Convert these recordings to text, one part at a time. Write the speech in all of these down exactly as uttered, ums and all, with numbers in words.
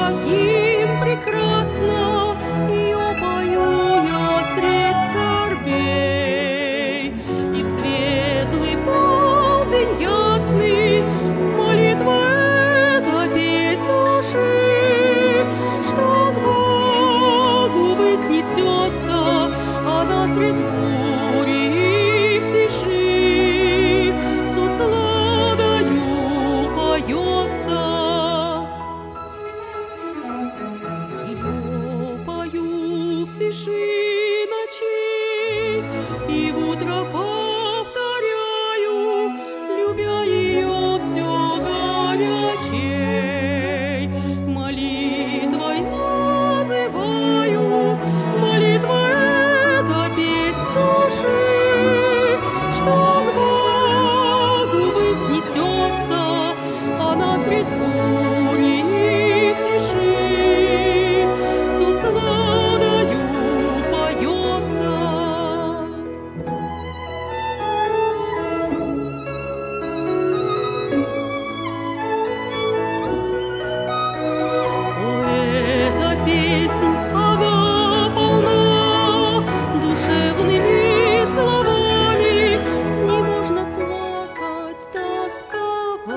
как гимн прекрасно, ее пою я средь скорбей. И в светлый полдень ясный молитва эта песнь души, что к Богу вознесется, она средь бури и в тиши с усладою поется. Ее пою в тиши ночей и в утро повторяю, любя ее все горячей. Молитвой называю, молитва эта песнь души, что к Богу вознесется, она средь бури и в тиши с усладою поется. О, эта песнь, ага, полна душевными словами, с ней можно плакать, тосковать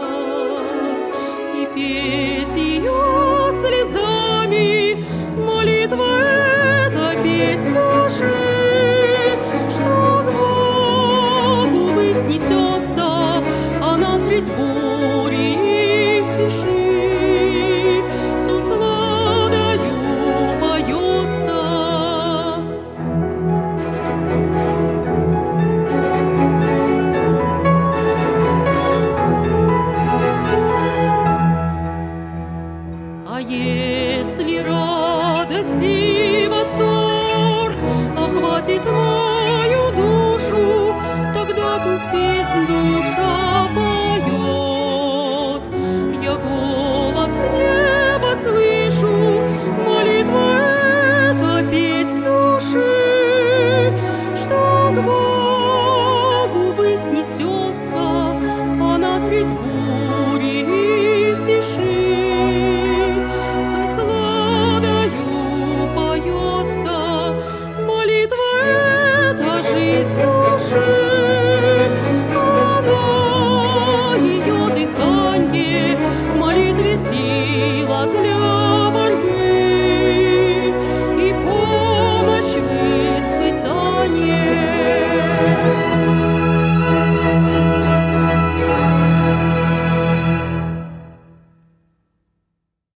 и петь ее слезами. Молитва эта песнь души, что к Богу вознесется, она средь бури